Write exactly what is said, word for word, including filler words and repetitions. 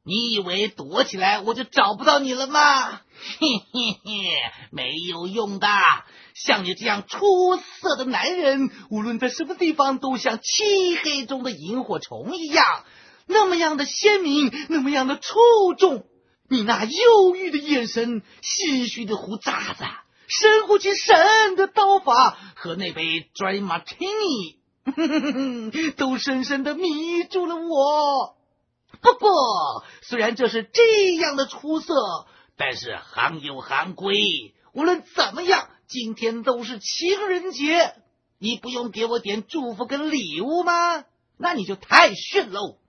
你以为躲起来我就找不到你了吗？嘿嘿嘿，没有用的。像你这样出色的男人，无论在什么地方都像漆黑中的萤火虫一样，那么样的鲜明，那么样的出众。你那忧郁的眼神，唏嘘的胡渣子，神乎其神的刀法和那杯 Dry Martini 都深深的迷住了我。不过虽然这是这样的出色，但是行有行规，无论怎么样，今天都是情人节，你不用给我点祝福跟礼物吗？那你就太逊喽。